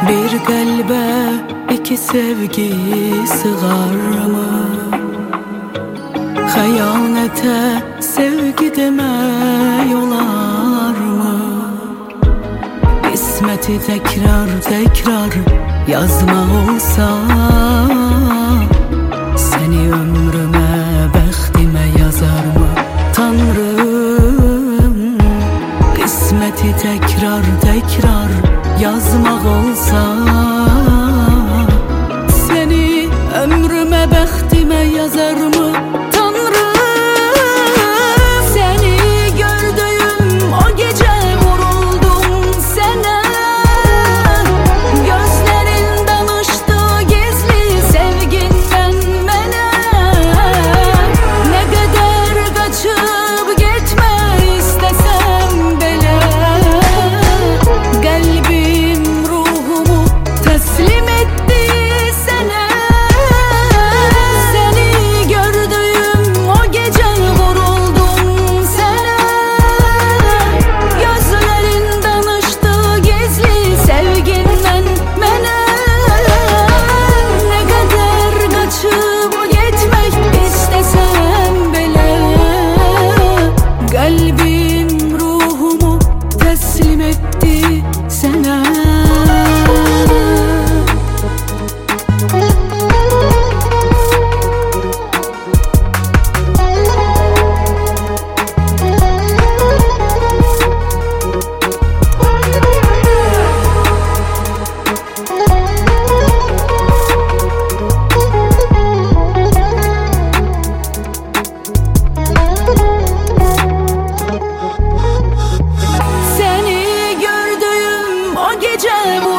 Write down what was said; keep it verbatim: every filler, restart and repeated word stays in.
Bir kalbe iki sevgi sığar mı? Hayanete sevgi demek olar mı? İsmeti tekrar tekrar yazma olsa, seni ömrüme, bəxtime yazar mı Tanrım? İsmeti tekrar tekrar yazmak olsa, seni ömrüme, bəxtime yazar mı Tanrım? Seni gördüğüm o gece vuruldum sana. Gözlerin danıştı gizli sevginden bana. Ne kadar kaçıp gitme istesem bile, kalbim ruhumu teslim etti sana. Seni gördüğüm o gece vuruldum sana. Gözlerin danıştı gizli sevginden bana. Ne kadar kaçıp gitmek istesem bile, kalbim ruhumu teslim etti sana. Seni gördüğüm o gece